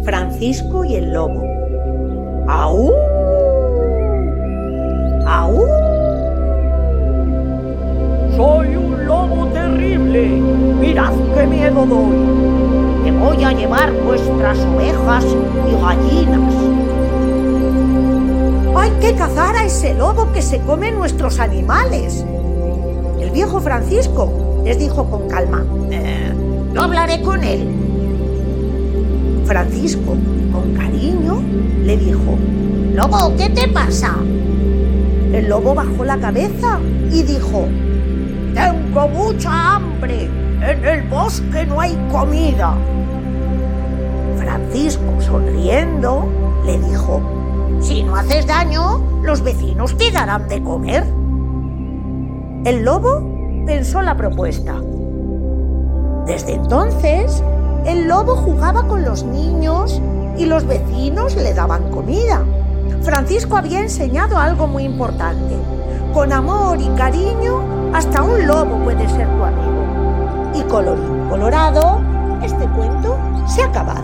Francisco y el lobo. ¡Aú! ¡Aú! Soy un lobo terrible. Mirad qué miedo doy. Me voy a llevar vuestras ovejas y gallinas. ¡Hay que cazar a ese lobo que se come nuestros animales! El viejo Francisco les dijo con calma: Yo hablaré con él. Francisco, con cariño, le dijo: Lobo, ¿qué te pasa? El lobo bajó la cabeza y dijo: Tengo mucha hambre. En el bosque no hay comida. Francisco, sonriendo, le dijo: Si no haces daño, los vecinos te darán de comer. El lobo pensó la propuesta. Desde entonces, el lobo jugaba con los niños y los vecinos le daban comida. Francisco había enseñado algo muy importante. Con amor y cariño, hasta un lobo puede ser tu amigo. Y colorín colorado, este cuento se ha acabado.